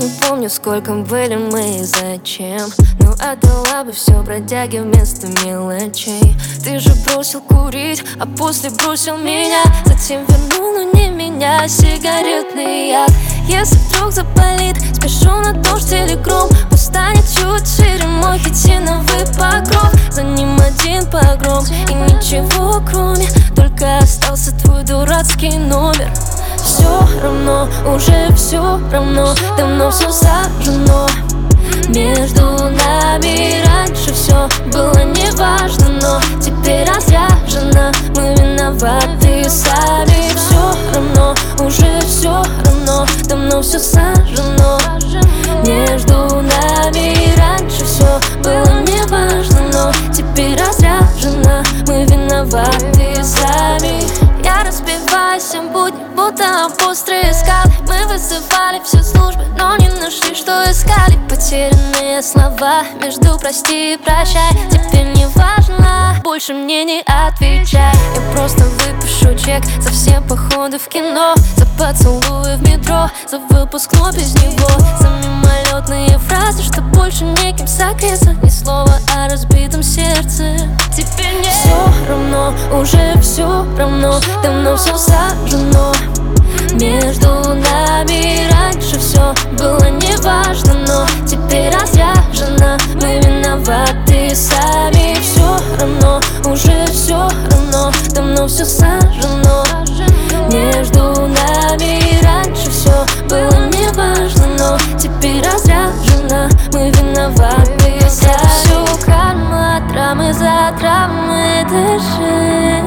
не помню, сколько были мы и зачем. Но отдала бы все бродяге вместо мелочей. Ты же бросил курить, а после бросил меня. Затем вернул, но не меня, а сигаретный яд. Если вдруг заболит, спешу на дождь или гром. Пусть станет чуть шире мой хитиновый покров. За ним один погром и ничего кроме. Только остался твой дурацкий номер. Все равно, уже все равно, давно все сожжено. Между нами раньше все было неважно, но теперь разряжено. Мы виноваты сами. Все равно, уже все равно, давно все сожжено. Между нами раньше все было неважно, но теперь разряжено. Мы виноваты сами. Я разбиваюсь всем будни, будто об острые скалы. Мы вызывали все службы, но не нашли, что искали. Потерянные слова между прости и прощай. Теперь не важно, больше мне не отвечай. Я просто выпишу чек за все походы в кино, за поцелуи в метро, за выпускной без него, за мимолетные фразы, что больше неким согреться. Ни слова о разбитом сердце. Теперь не все равно, уже все равно, давно все сожжено. Между нами раньше все было неважно, но теперь разряжено. Мы виноваты сами. Все равно, уже все равно, давно все сожжено. Между нами раньше все было неважно, но теперь разряжено. Мы виноваты сами. Всю карма, драмы за драмы, дыши.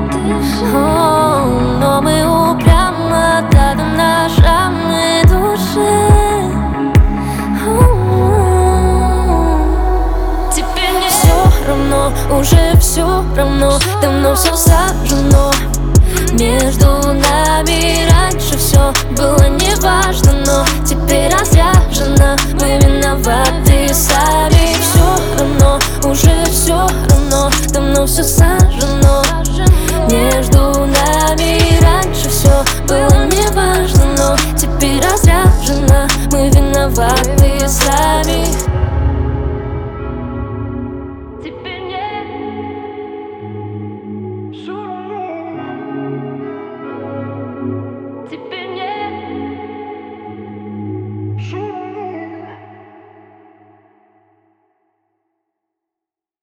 Но мы упрямо давим на шрамы души. Теперь не все равно, уже все равно, давно все сожжено. Между нами раньше все было неважно, но теперь